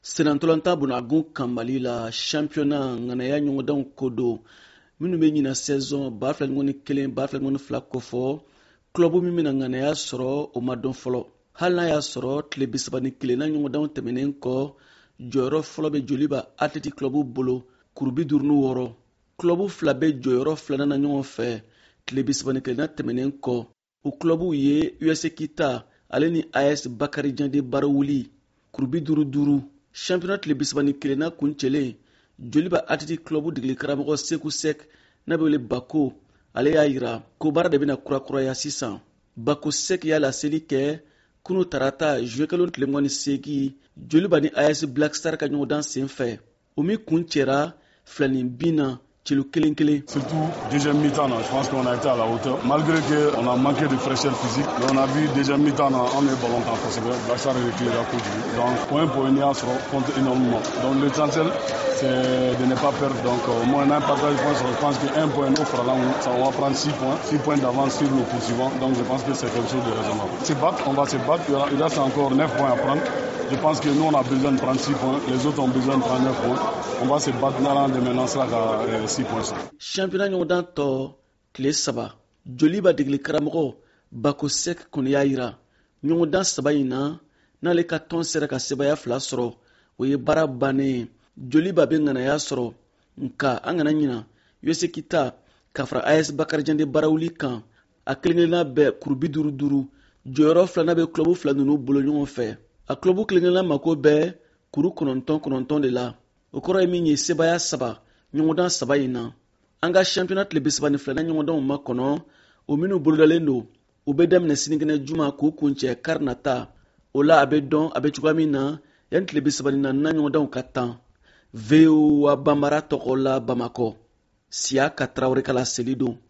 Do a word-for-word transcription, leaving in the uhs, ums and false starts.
Senantolanta bunagun kambali la championnat nganaya ɲɔgɔndanw ko don minnu bɛ ɲina saison ba fila ni kelen ba fila ni fila kofɔ club min bɛna nganaya sɔrɔ o ma dɔn fɔlɔ. Hali n'a y'a sɔrɔ tile bisaba ni kelen na ɲɔgɔndanw tɛmɛnen kɔ jɔyɔrɔ fɔlɔ bɛ Joliba Athletic Club bolo kuru bi duuru ni wɔɔrɔ. Club fila bɛ jɔyɔrɔ filanan na ɲɔgɔn fɛ tile bisaba ni kelen na tɛmɛnen kɔ. O club ye U S Kita ale ni A S Bakari Jande Barawuli kuru bi duuru duuru. Championnat tile bisaba ni kelen na kuncɛlen Joliba Athletic Club degeli karamɔgɔ Seku Sek n'a bɛ wele Bako ale y'a jira ko baara de bɛna kurakuraya sisan. Bako Sek y'a laseli kɛ kunu tarata juin kalo tile mugan ni seegin Joliba ni A S Black Star ka ɲɔgɔndan sen fɛ. O min kun cɛra fila ni bin na celu kelen kelen. Surtout deuxième mi-temps, je pense qu'on a été à la hauteur. Malgré qu'on a manqué de fraîcheur physique, mais on a vu deuxième mi-temps, on est ballon temps possible. Black Star est reculé à côté. Donc, point pour une heure, compte énormément. Donc, l'essentiel, c'est de ne pas perdre. Donc, au moins, un partage, je pense qu'un point au Fralang, ça on va prendre six points. six points d'avance sur le poursuivant. Donc, je pense que c'est quelque chose de raisonnable. Se battre, on va se battre. Il reste encore neuf points à prendre. Je pense que nous, on a besoin de prendre six points. Les autres ont besoin de prendre neuf points. On va se battre dans de maintenant sera à six points. Championnat ɲɔgɔndan tɔ tile saba Joliba degeli karamɔgɔ Bako Sek kɔni y'a jira ɲɔgɔndan saba in na n'ale ka tɔn sera ka sebaya fila sɔrɔ o ye baara bannen ye. Joliba bɛ ŋanaya sɔrɔ nka an kana ɲina U S Kita ka fara A S Bakari Jande Barawuli kan a kelenkelenna bɛɛ kuru bi duuru duuru. Jɔyɔrɔ filanan bɛ club fila ninnu bolo ɲɔgɔn fɛ. A club kelenkelenna mako bɛɛ kuru kɔnɔntɔn kɔnɔntɔn de la. O kɔrɔ ye min ye sebaya saba ɲɔgɔndan saba in na. An ka championnat tile bisaba ni filanan ɲɔgɔndanw ma kɔnɔ o minnu bolodalen don u bɛ daminɛ sinikɛnɛ juma k'u kuncɛ kari nata. O la a bɛ dɔn a bɛ cogoya min na yan tile bisaba ni naaninan ɲɔgɔndanw ka tan. V O A Banbara tɔgɔ la Bamakɔ Siya ka Tarawele ka laseli don.